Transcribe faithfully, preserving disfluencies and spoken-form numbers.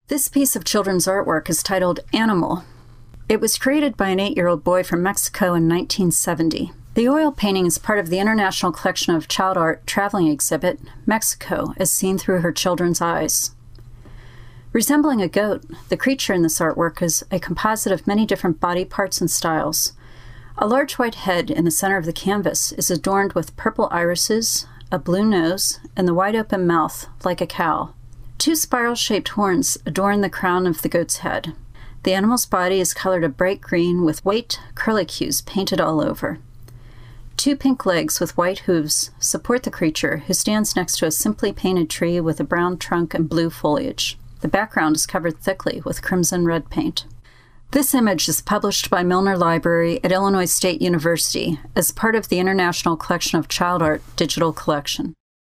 This piece of children's artwork is titled Animal. It was created by an eight-year-old boy from Mexico in nineteen seventy. The oil painting is part of the International Collection of Child Art Traveling Exhibit, Mexico, as seen through her children's eyes. Resembling a goat, the creature in this artwork is a composite of many different body parts and styles. A large white head in the center of the canvas is adorned with purple irises, a blue nose, and the wide-open mouth, like a cow. Two spiral-shaped horns adorn the crown of the goat's head. The animal's body is colored a bright green with white curlicues painted all over. Two pink legs with white hooves support the creature, who stands next to a simply painted tree with a brown trunk and blue foliage. The background is covered thickly with crimson red paint. This image is published by Milner Library at Illinois State University as part of the International Collection of Child Art Digital Collection.